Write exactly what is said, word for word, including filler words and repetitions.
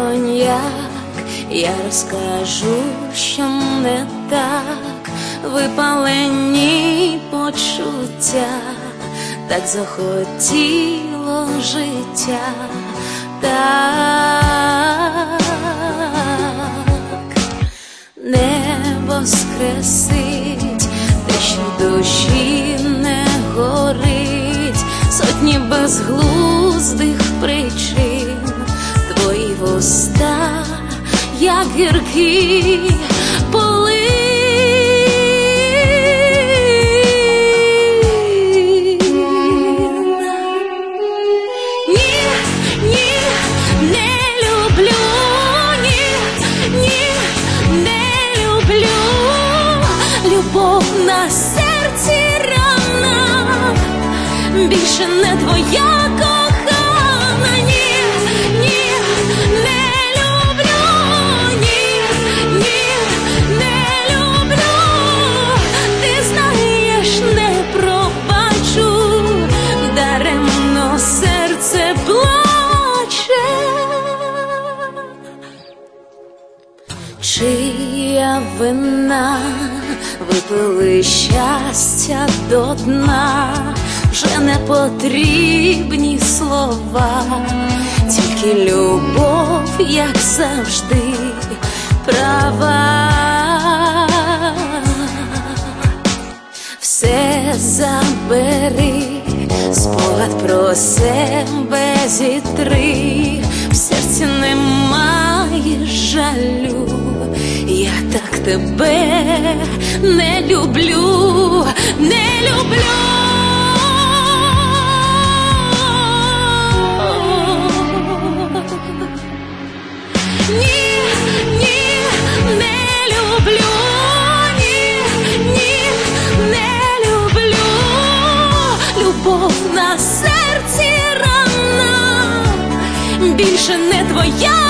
коньяк, я розкажу, що не так, випалені почуття, так захотіло життя, так. Небо скресить, те, що душі не горить, сотні безглуздих причин, твої вуста, як гіркі полин. Ні, ні, не люблю, ні, ні, не люблю, любов на серці рана, більше не твоя кохана, ні, ні, не люблю, ні, ні, не люблю, ти знаєш, не пробачу, даремно серце плаче. Чия вина, випили щастя до дна, вже не потрібні слова, тільки любов, як завжди, права. Все забери, спогад про себе зітри, в серці немає жалю, я так тебе не люблю, не люблю. Ні, ні, не люблю, ні, ні, не люблю, любов на серці рана, більше не твоя